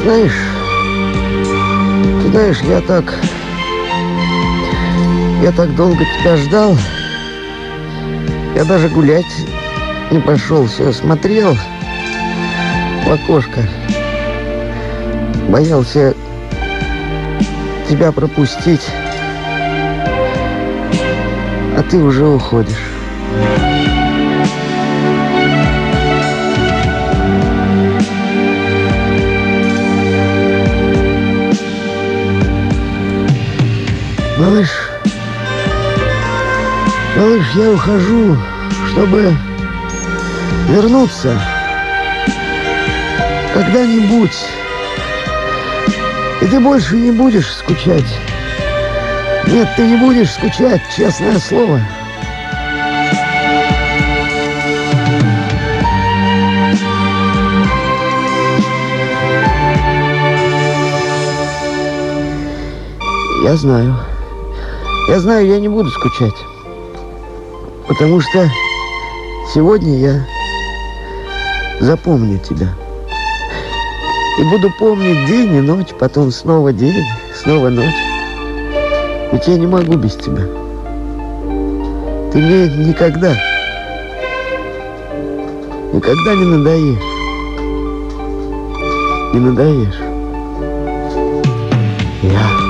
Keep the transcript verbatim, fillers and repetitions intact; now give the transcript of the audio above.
Знаешь, ты знаешь, я так... Я так долго тебя ждал. Я даже гулять не пошел. Все смотрел в окошко. Боялся тебя пропустить. А ты уже уходишь. Малыш, малыш, я ухожу, чтобы вернуться когда-нибудь. И ты больше не будешь скучать. Нет, ты не будешь скучать, честное слово. Я знаю. Я знаю, я не буду скучать. Потому что сегодня я запомню тебя. И буду помнить день и ночь, потом снова день, снова ночь. Ведь я не могу без тебя. Ты мне никогда, никогда не надоешь. Не надоешь. Я...